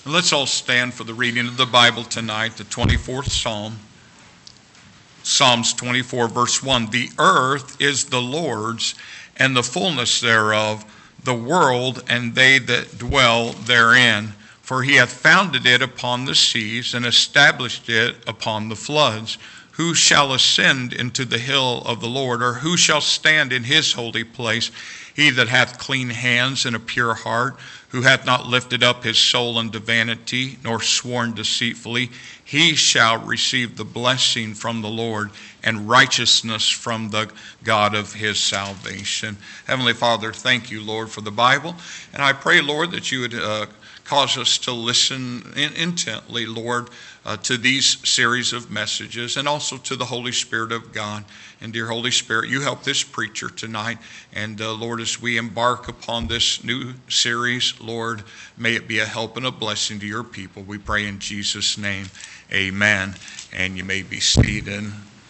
And let's all stand for the reading of the Bible tonight, the 24th Psalm. Psalms 24, verse 1. The earth is the Lord's, and the fullness thereof, the world, and they that dwell therein. For he hath founded it upon the seas, and established it upon the floods. Who shall ascend into the hill of the Lord, or who shall stand in his holy place? He that hath clean hands and a pure heart, who hath not lifted up his soul unto vanity, nor sworn deceitfully, he shall receive the blessing from the Lord and righteousness from the God of his salvation. Heavenly Father, thank you, Lord, for the Bible. And I pray, Lord, that you would cause us to listen intently, Lord, to these series of messages, and also to the Holy Spirit of God. And dear Holy Spirit, you help this preacher tonight. And Lord, as we embark upon this new series, Lord, may it be a help and a blessing to your people. We pray in Jesus' name, amen. And you may be seated.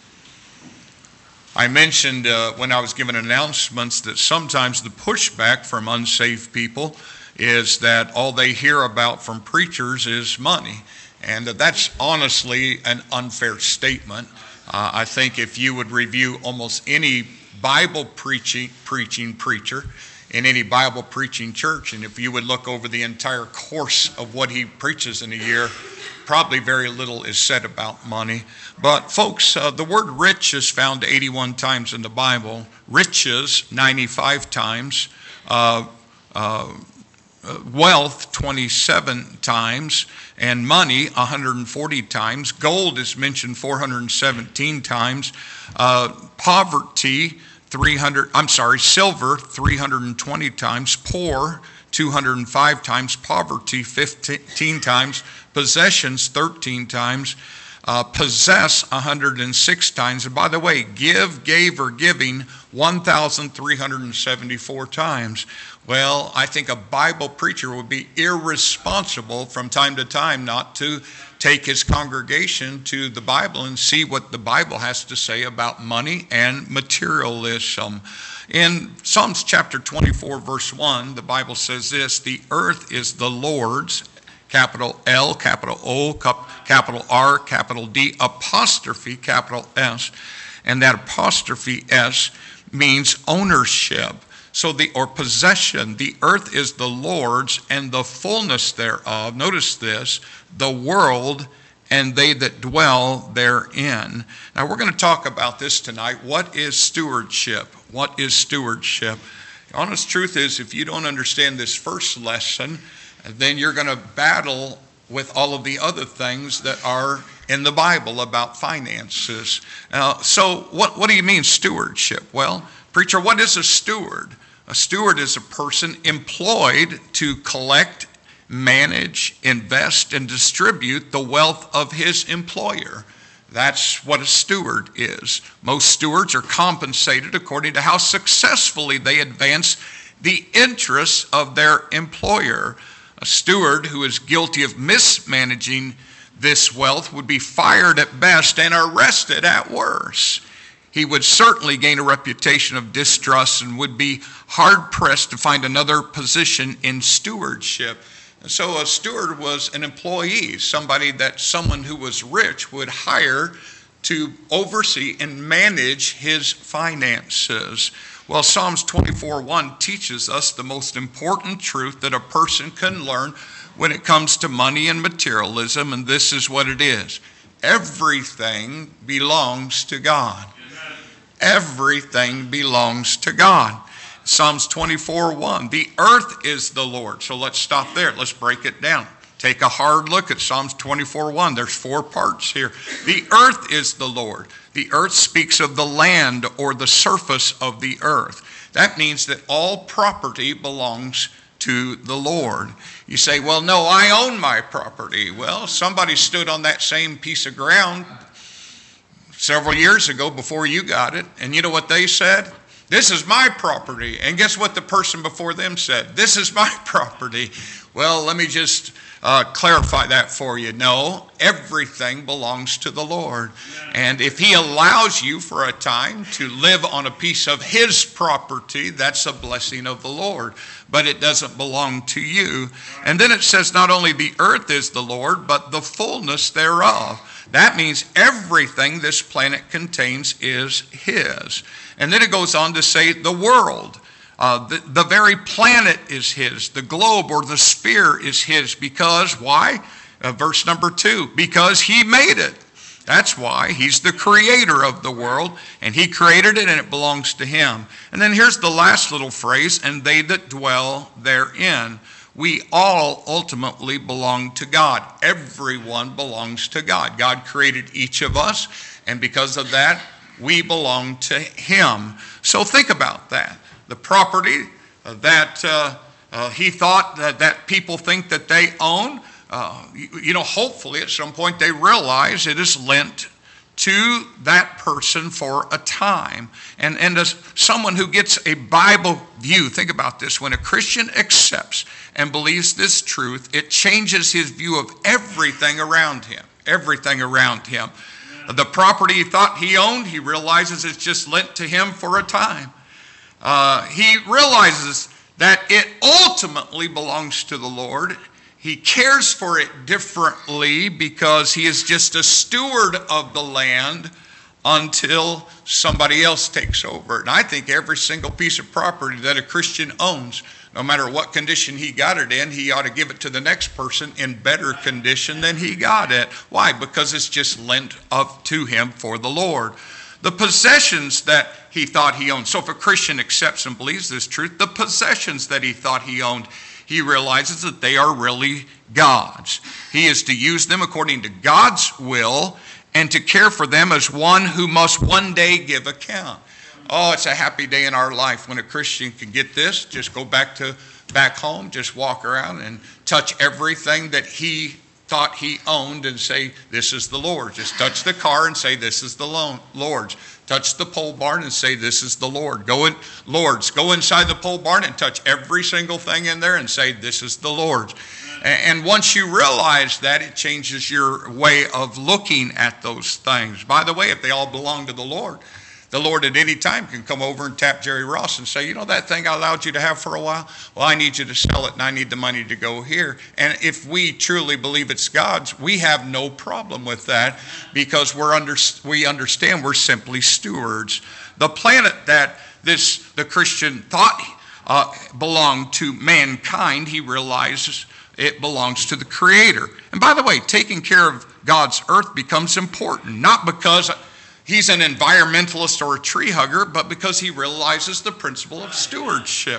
I mentioned when I was giving announcements that sometimes the pushback from unsaved people is that all they hear about from preachers is money. And that's honestly an unfair statement. I think if you would review almost any Bible preaching preacher in any Bible preaching church, and if you would look over the entire course of what he preaches in a year, probably very little is said about money. But folks, the word rich is found 81 times in the Bible, riches 95 times, wealth 27 times, and money 140 times. Gold is mentioned 417 times. Silver 320 times. Poor 205 times. Poverty 15 times. Possessions 13 times. Possess 106 times. And by the way, give, gave, or giving 1,374 times. Well, I think a Bible preacher would be irresponsible from time to time not to take his congregation to the Bible and see what the Bible has to say about money and materialism. In Psalms chapter 24, verse 1, the Bible says this: the earth is the Lord's, capital L, capital O, capital R, capital D, apostrophe, capital S. And that apostrophe S means ownership. So or possession. The earth is the Lord's, and the fullness thereof. Notice this: the world and they that dwell therein. Now we're going to talk about this tonight. What is stewardship? What is stewardship? The honest truth is, if you don't understand this first lesson, then you're going to battle with all of the other things that are in the Bible about finances. So what do you mean stewardship? Well, preacher, what is a steward? A steward is a person employed to collect, manage, invest, and distribute the wealth of his employer. That's what a steward is. Most stewards are compensated according to how successfully they advance the interests of their employer. A steward who is guilty of mismanaging this wealth would be fired at best and arrested at worst. He would certainly gain a reputation of distrust and would be hard-pressed to find another position in stewardship. And so a steward was an employee, someone who was rich would hire to oversee and manage his finances. Well, Psalms 24:1 teaches us the most important truth that a person can learn when it comes to money and materialism, and this is what it is: everything belongs to God. Everything belongs to God. Psalms 24:1, the earth is the Lord. So let's stop there. Let's break it down. Take a hard look at Psalms 24:1. There's 4 parts here. The earth is the Lord. The earth speaks of the land or the surface of the earth. That means that all property belongs to the Lord. You say, well, no, I own my property. Well, somebody stood on that same piece of ground several years ago before you got it, and you know what they said? This is my property. And guess what the person before them said? This is my property. Well, let me just clarify that for you. No, everything belongs to the Lord. And if he allows you for a time to live on a piece of his property, that's a blessing of the Lord. But it doesn't belong to you. And then it says not only the earth is the Lord, but the fullness thereof. That means everything this planet contains is his. And then it goes on to say the world. The very planet is his. The globe or the sphere is his. Because, why? Verse number 2, because he made it. That's why. He's the creator of the world, and he created it, and it belongs to him. And then here's the last little phrase, and they that dwell therein. We all ultimately belong to God. Everyone belongs to God. God created each of us, and because of that, we belong to him. So think about that. The property that he thought that people think that they own, hopefully at some point they realize it is lent to that person for a time. And as someone who gets a Bible view, think about this, when a Christian accepts and believes this truth, it changes his view of everything around him. Everything around him. The property he thought he owned, he realizes it's just lent to him for a time. He realizes that it ultimately belongs to the Lord. He cares for it differently because he is just a steward of the land until somebody else takes over. And I think every single piece of property that a Christian owns, no matter what condition he got it in, he ought to give it to the next person in better condition than he got it. Why? Because it's just lent up to him for the Lord. The possessions that he thought he owned. So if a Christian accepts and believes this truth, the possessions that he thought he owned, he realizes that they are really God's. He is to use them according to God's will and to care for them as one who must one day give account. Oh, it's a happy day in our life when a Christian can get this, just go back home, just walk around and touch everything that he thought he owned and say, this is the Lord's. Just touch the car and say, this is the Lord's. Touch the pole barn and say, this is the Lord. Go inside the pole barn and touch every single thing in there and say, this is the Lord's. And once you realize that, it changes your way of looking at those things. By the way, if they all belong to the Lord at any time can come over and tap Jerry Ross and say, that thing I allowed you to have for a while? Well, I need you to sell it and I need the money to go here. And if we truly believe it's God's, we have no problem with that because we understand we're simply stewards. The planet that the Christian thought belonged to mankind, he realizes it belongs to the Creator. And by the way, taking care of God's earth becomes important, not because he's an environmentalist or a tree hugger, but because he realizes the principle of stewardship,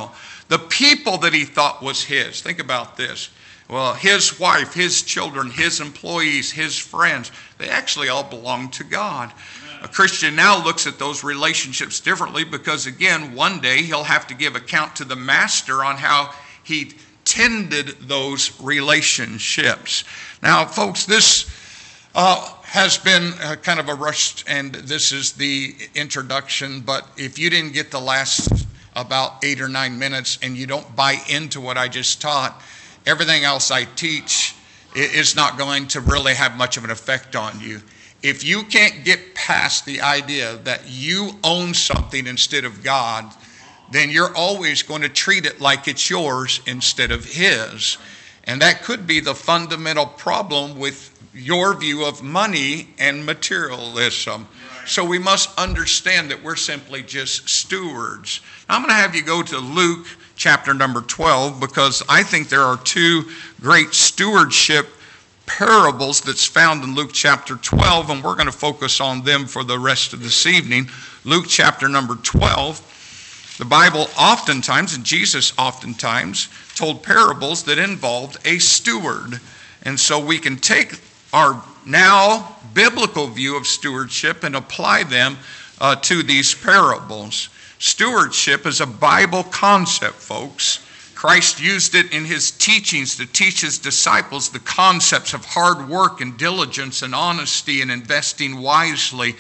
The people that he thought was his. Think about this. Well, his wife, his children, his employees, his friends, they actually all belong to God. A Christian now looks at those relationships differently because, again, one day he'll have to give account to the master on how he tended those relationships. Now, folks, this has been kind of a rush, and this is the introduction, but if you didn't get the last about 8 or 9 minutes and you don't buy into what I just taught, everything else I teach is not going to really have much of an effect on you. If you can't get past the idea that you own something instead of God, then you're always going to treat it like it's yours instead of his. And that could be the fundamental problem with your view of money and materialism. So we must understand that we're simply just stewards. Now, I'm going to have you go to Luke chapter number 12 because I think there are two great stewardship parables that's found in Luke chapter 12, and we're going to focus on them for the rest of this evening. Luke chapter number 12. The Bible oftentimes, and Jesus oftentimes, told parables that involved a steward. And so we can take our now biblical view of stewardship and apply them to these parables. Stewardship is a Bible concept, folks. Christ used it in his teachings to teach his disciples the concepts of hard work and diligence and honesty and investing wisely.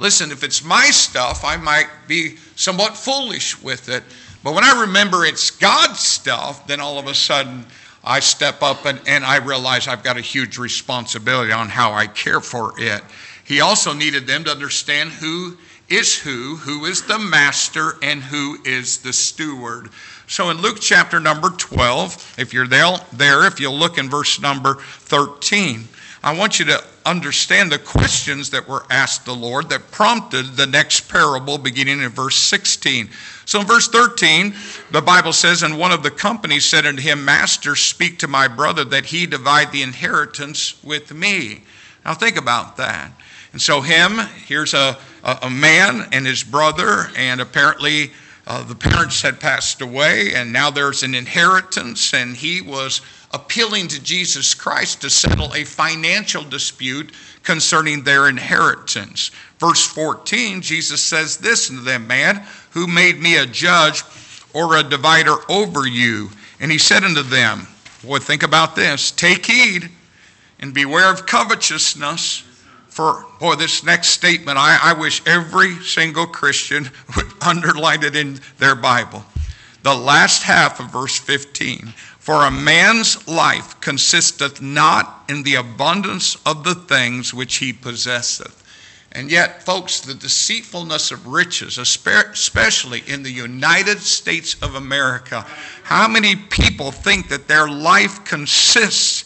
Listen, if it's my stuff, I might be somewhat foolish with it. But when I remember it's God's stuff, then all of a sudden I step up and I realize I've got a huge responsibility on how I care for it. He also needed them to understand who is the master, and who is the steward. So in Luke chapter number 12, if you're there, if you'll look in verse number 13, I want you to understand the questions that were asked the Lord that prompted the next parable beginning in verse 16. So in verse 13, the Bible says, and one of the company said unto him, Master, speak to my brother that he divide the inheritance with me. Now think about that. And so here's a man and his brother, and apparently the parents had passed away, and now there's an inheritance, and he was appealing to Jesus Christ to settle a financial dispute concerning their inheritance. Verse 14, Jesus says this unto them, Man, who made me a judge or a divider over you? And he said unto them, boy, think about this, take heed and beware of covetousness. For, boy, this next statement, I wish every single Christian would underline it in their Bible. The last half of verse 15. For a man's life consisteth not in the abundance of the things which he possesseth. And yet, folks, the deceitfulness of riches, especially in the United States of America, how many people think that their life consists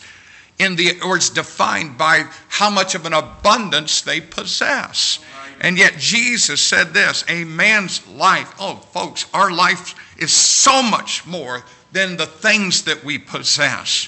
or it's defined by how much of an abundance they possess? And yet Jesus said this, a man's life, oh folks, our life is so much more than the things that we possess.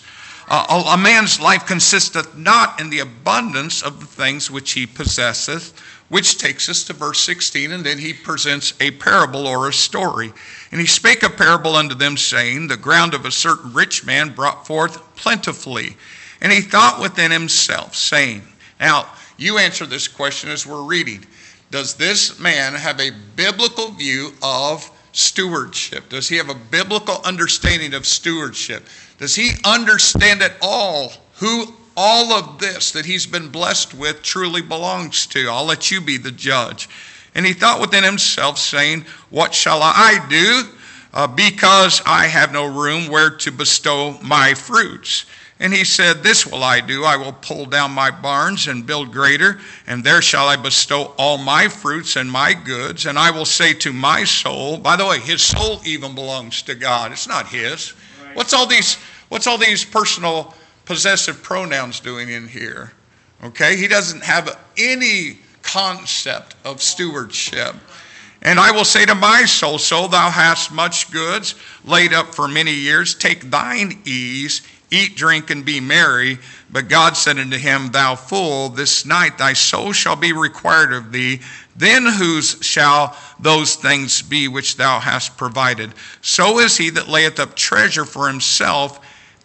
A man's life consisteth not in the abundance of the things which he possesseth, which takes us to verse 16, and then he presents a parable or a story. And he spake a parable unto them, saying, the ground of a certain rich man brought forth plentifully. And he thought within himself, saying, now, you answer this question as we're reading. Does this man have a biblical view of stewardship? Does he have a biblical understanding of stewardship? Does he understand at all who all of this that he's been blessed with truly belongs to? I'll let you be the judge. And he thought within himself, saying, what shall I do? Because I have no room where to bestow my fruits. And he said, this will I do. I will pull down my barns and build greater, and there shall I bestow all my fruits and my goods. And I will say to my soul, by the way, his soul even belongs to God. It's not his. Right. What's all these personal possessive pronouns doing in here? Okay, he doesn't have any concept of stewardship. And I will say to my soul, so thou hast much goods laid up for many years. Take thine ease, eat, drink, and be merry. But God said unto him, thou fool, this night thy soul shall be required of thee. Then whose shall those things be which thou hast provided? So is he that layeth up treasure for himself,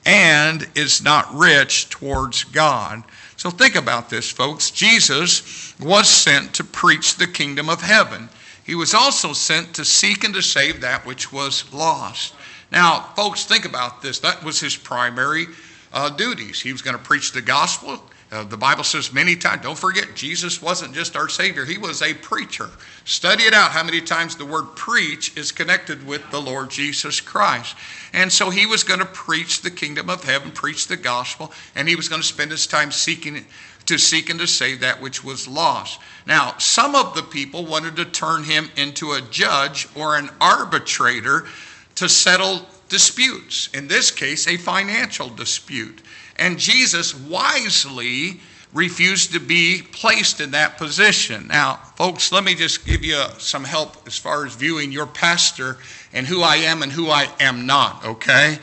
and is not rich towards God. So think about this, folks. Jesus was sent to preach the kingdom of heaven. He was also sent to seek and to save that which was lost. Now, folks, think about this. That was his primary duties. He was going to preach the gospel. The Bible says many times, don't forget, Jesus wasn't just our Savior. He was a preacher. Study it out how many times the word preach is connected with the Lord Jesus Christ. And so he was going to preach the kingdom of heaven, preach the gospel, and he was going to spend his time seeking to seek and to save that which was lost. Now, some of the people wanted to turn him into a judge or an arbitrator to settle disputes. In this case, a financial dispute. And Jesus wisely refused to be placed in that position. Now, folks, let me just give you some help as far as viewing your pastor and who I am and who I am not, okay?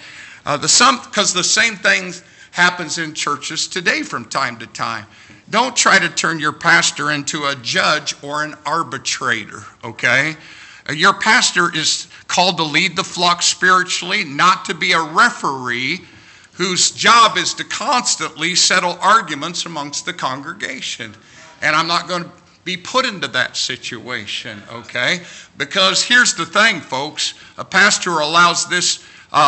Because the same thing happens in churches today from time to time. Don't try to turn your pastor into a judge or an arbitrator, okay? Your pastor is called to lead the flock spiritually, not to be a referee whose job is to constantly settle arguments amongst the congregation. And I'm not going to be put into that situation, okay? Because here's the thing, folks. A pastor allows this,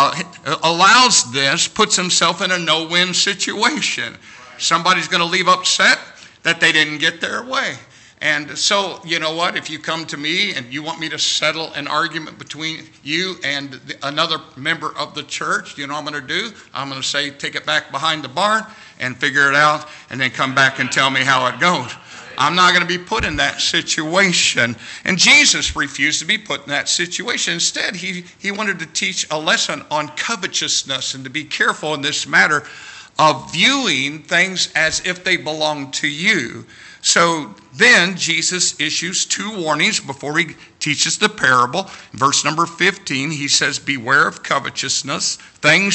puts himself in a no-win situation. Somebody's going to leave upset that they didn't get their way. And so, you know what? If you come to me and you want me to settle an argument between you and another member of the church, you know what I'm going to do? I'm going to say, take it back behind the barn and figure it out, and then come back and tell me how it goes. I'm not going to be put in that situation. And Jesus refused to be put in that situation. Instead, he wanted to teach a lesson on covetousness and to be careful in this matter of viewing things as if they belong to you. So then Jesus issues two warnings before he teaches the parable. Verse number 15, he says, beware of covetousness. Things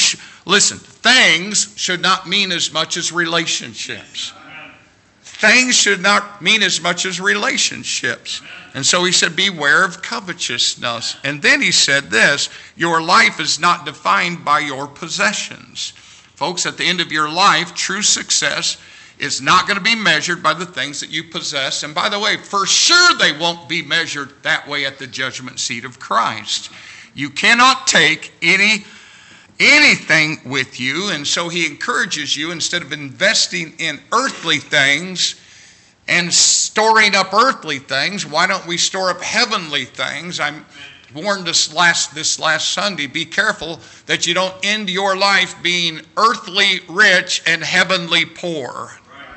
should not mean as much as relationships. Things should not mean as much as relationships. And so he said, beware of covetousness. And then he said this, your life is not defined by your possessions. Folks, at the end of your life, true success is not going to be measured by the things that you possess. And by the way, for sure they won't be measured that way at the judgment seat of Christ. You cannot take anything with you. And so he encourages you, instead of investing in earthly things and storing up earthly things, why don't we store up heavenly things? I'm warned this last Sunday, be careful that you don't end your life being earthly rich and heavenly poor.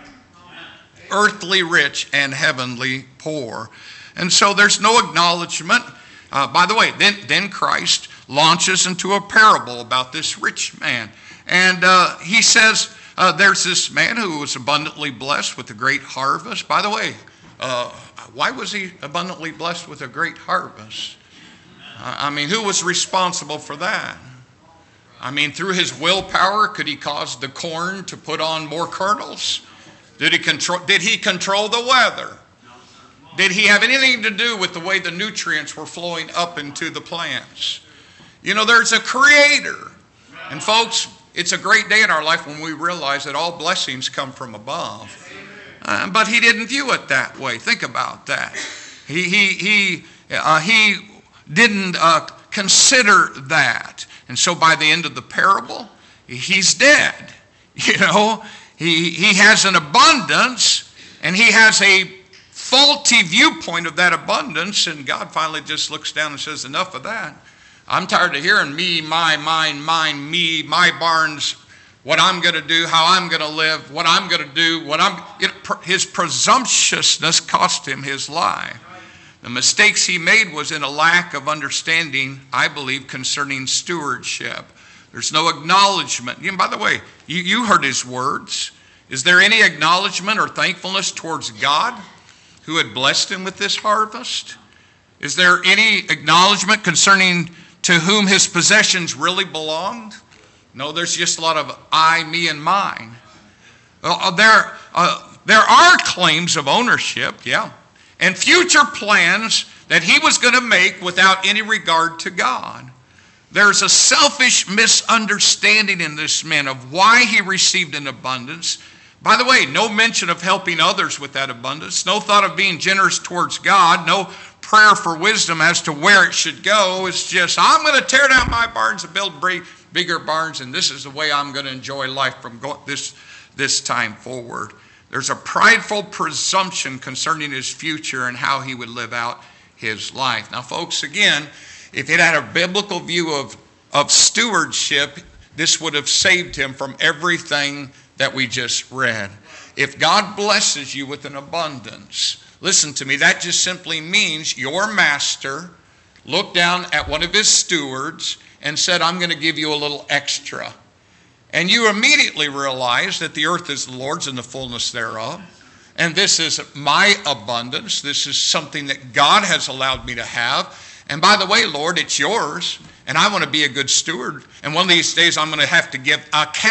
Earthly rich and heavenly poor. And so there's no acknowledgement. By the way, then Christ launches into a parable about this rich man. And he says, there's this man who was abundantly blessed with a great harvest. By the way, why was he abundantly blessed with a great harvest? I mean, who was responsible for that? I mean, through his willpower, could he cause the corn to put on more kernels? Did he control the weather? Did he have anything to do with the way the nutrients were flowing up into the plants? You know, there's a creator. And folks, it's a great day in our life when we realize that all blessings come from above. But he didn't view it that way. Think about that. He didn't consider that. And so by the end of the parable, he's dead. You know, he has an abundance, and he has a faulty viewpoint of that abundance, and God finally just looks down and says, enough of that. I'm tired of hearing me, my, mine, me, my barns, what I'm going to do, how I'm going to live, what I'm going to do, his presumptuousness cost him his life. The mistakes he made was in a lack of understanding, I believe, concerning stewardship. There's no acknowledgement. And by the way, you heard his words. Is there any acknowledgement or thankfulness towards God who had blessed him with this harvest? Is there any acknowledgement concerning to whom his possessions really belonged? No, there's just a lot of I, me, and mine. There are claims of ownership, yeah, and future plans that he was going to make without any regard to God. There's a selfish misunderstanding in this man of why he received an abundance. By the way, no mention of helping others with that abundance, no thought of being generous towards God, no prayer for wisdom as to where it should go. It's just, I'm going to tear down my barns and build bigger barns, and this is the way I'm going to enjoy life from this time forward. There's a prideful presumption concerning his future and how he would live out his life. Now, folks, again, if it had a biblical view of stewardship, this would have saved him from everything that we just read. If God blesses you with an abundance, listen to me, that just simply means your master looked down at one of his stewards and said, I'm going to give you a little extra. And you immediately realize that the earth is the Lord's and the fullness thereof. And this is my abundance. This is something that God has allowed me to have. And by the way, Lord, it's yours. And I want to be a good steward. And one of these days I'm going to have to give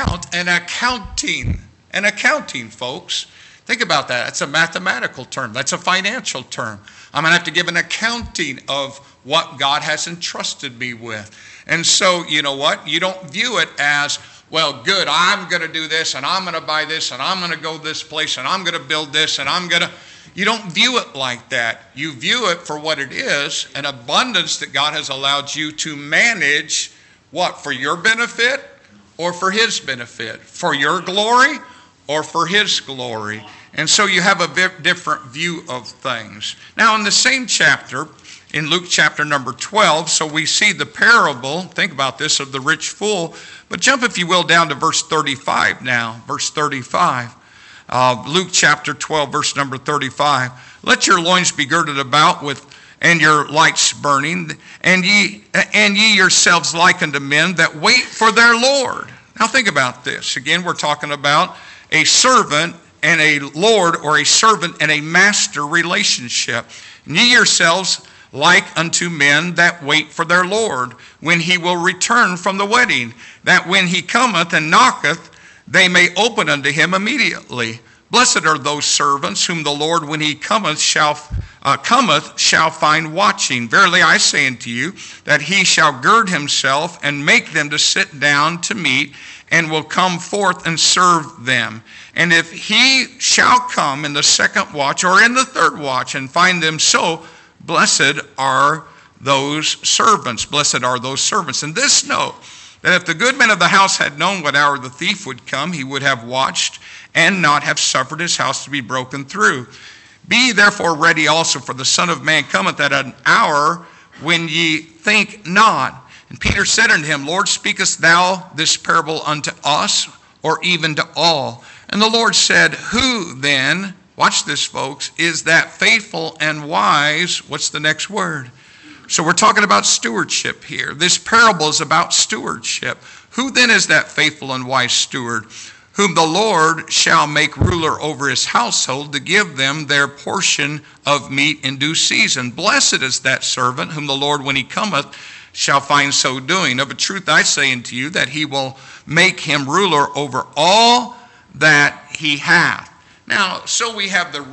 accounting, folks. Think about that. That's a mathematical term. That's a financial term. I'm going to have to give an accounting of what God has entrusted me with. And so, you know what? You don't view it as, well, good, I'm going to do this, and I'm going to buy this, and I'm going to go this place, and I'm going to build this, and You don't view it like that. You view it for what it is, an abundance that God has allowed you to manage, what, for your benefit or for his benefit? For your glory or for his glory. And so you have a different view of things. Now in the same chapter, in Luke chapter number 12, so we see the parable, think about this, of the rich fool. But jump, if you will, down to verse 35 now. Verse 35. Luke chapter 12, verse number 35. Let your loins be girded about with, and your lights burning, and ye yourselves like unto men that wait for their Lord. Now think about this. Again, we're talking about a servant and a Lord, or a servant and a master relationship. And ye yourselves like unto men that wait for their Lord, when he will return from the wedding, that when he cometh and knocketh, they may open unto him immediately. Blessed are those servants whom the Lord, when he cometh shall find watching. Verily I say unto you, that he shall gird himself and make them to sit down to meat, and will come forth and serve them. And if he shall come in the second watch or in the third watch and find them so, blessed are those servants. Blessed are those servants. And this know, that if the good man of the house had known what hour the thief would come, he would have watched and not have suffered his house to be broken through. Be ye therefore ready also, for the Son of Man cometh at an hour when ye think not. And Peter said unto him, Lord, speakest thou this parable unto us, or even to all? And the Lord said, who then, watch this folks, is that faithful and wise? What's the next word? So we're talking about stewardship here. This parable is about stewardship. Who then is that faithful and wise steward, whom the Lord shall make ruler over his household, to give them their portion of meat in due season? Blessed is that servant, whom the Lord, when he cometh, shall find so doing. Of a truth I say unto you, that he will make him ruler over all that he hath. Now, so we have the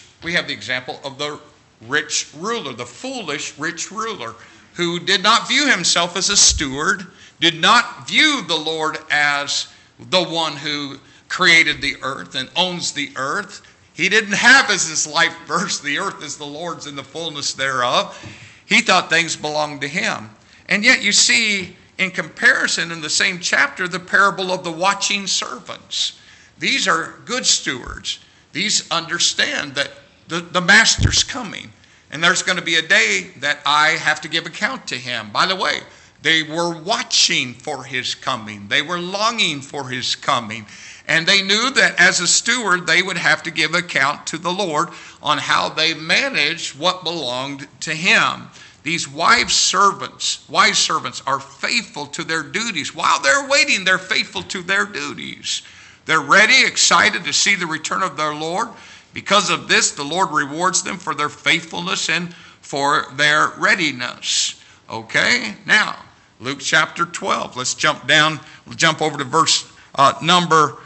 example of the rich ruler, the foolish rich ruler, who did not view himself as a steward, did not view the Lord as the one who created the earth and owns the earth. He didn't have as his life verse, the earth is the Lord's and the fullness thereof. He thought things belonged to him. And yet you see, in comparison, in the same chapter, the parable of the watching servants. These are good stewards. These understand that the master's coming. And there's going to be a day that I have to give account to him. By the way, they were watching for his coming. They were longing for his coming. And they knew that as a steward, they would have to give account to the Lord on how they managed what belonged to him. These wise servants are faithful to their duties. While they're waiting, they're faithful to their duties. They're ready, excited to see the return of their Lord. Because of this, the Lord rewards them for their faithfulness and for their readiness. Okay, now, Luke chapter 12. Let's jump over to verse number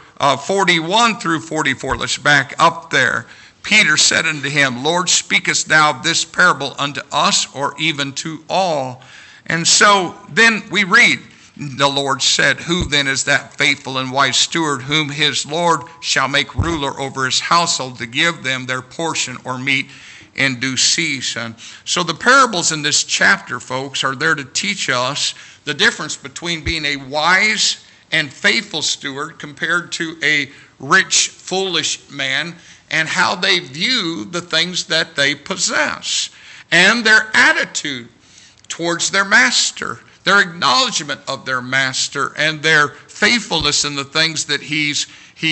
41 through 44. Let's back up there. Peter said unto him, Lord, speakest thou this parable unto us, or even to all? And so then we read, the Lord said, who then is that faithful and wise steward, whom his Lord shall make ruler over his household, to give them their portion or meat in due season? So the parables in this chapter, folks, are there to teach us the difference between being a wise and faithful steward compared to a rich, foolish man, and how they view the things that they possess, and their attitude towards their master, their acknowledgement of their master, and their faithfulness in the things that he's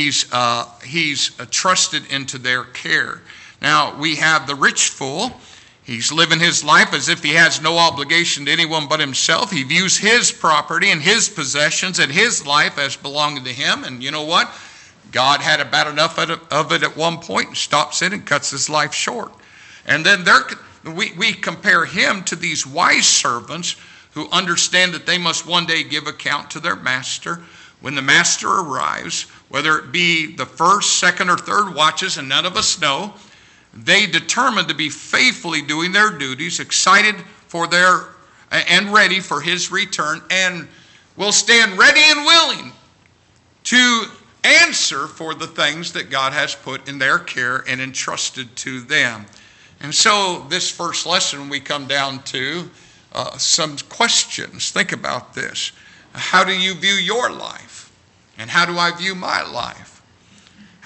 trusted into their care. Now, we have the rich fool. He's living his life as if he has no obligation to anyone but himself. He views his property and his possessions and his life as belonging to him. And you know what? God had about enough of it at one point and stops it and cuts his life short. And then we compare him to these wise servants who understand that they must one day give account to their master. When the master arrives, whether it be the first, second, or third watches, and none of us know, they determine to be faithfully doing their duties, excited for and ready for his return, and will stand ready and willing to answer for the things that God has put in their care and entrusted to them. And so this first lesson, we come down to some questions. Think about this. How do you view your life? And how do I view my life?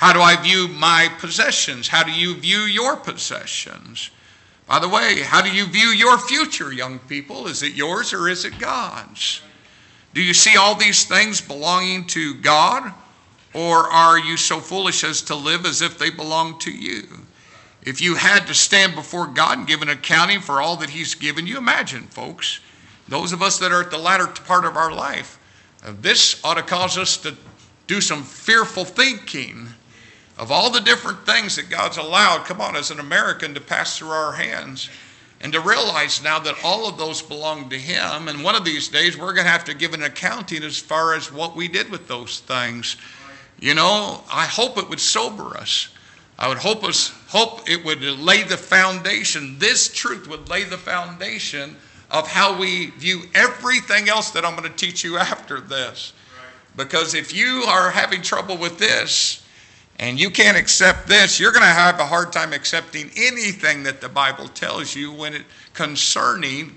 How do I view my possessions? How do you view your possessions? By the way, how do you view your future, young people? Is it yours or is it God's? Do you see all these things belonging to God? Or are you so foolish as to live as if they belong to you? If you had to stand before God and give an accounting for all that he's given you, imagine, folks, those of us that are at the latter part of our life, this ought to cause us to do some fearful thinking of all the different things that God's allowed, come on, as an American, to pass through our hands, and to realize now that all of those belong to him, and one of these days we're going to have to give an accounting as far as what we did with those things. You know, I hope it would sober us. I would hope it would lay the foundation, this truth would lay the foundation of how we view everything else that I'm going to teach you after this. Because if you are having trouble with this, and you can't accept this, you're going to have a hard time accepting anything that the Bible tells you when it concerning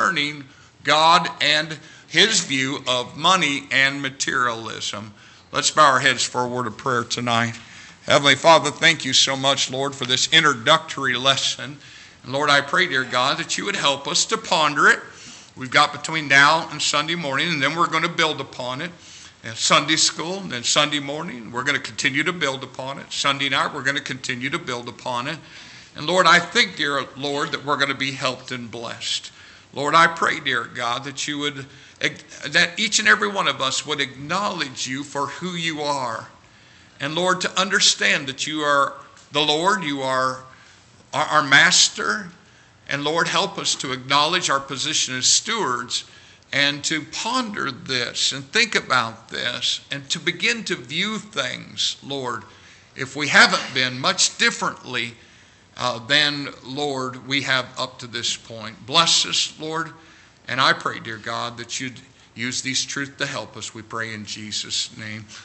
God and his view of money and materialism. Let's bow our heads for a word of prayer tonight. Heavenly Father, thank you so much, Lord, for this introductory lesson. And Lord, I pray, dear God, that you would help us to ponder it. We've got between now and Sunday morning, and then we're going to build upon it. Sunday school, and then Sunday morning, we're going to continue to build upon it. Sunday night, we're going to continue to build upon it. And Lord, I think, dear Lord, that we're going to be helped and blessed. Lord, I pray, dear God, that you would, that each and every one of us would acknowledge you for who you are. And Lord, to understand that you are the Lord, you are our master. And Lord, help us to acknowledge our position as stewards, and to ponder this and think about this and to begin to view things, Lord, if we haven't been, much differently than, Lord, we have up to this point. Bless us, Lord, and I pray, dear God, that you'd use these truths to help us. We pray in Jesus' name.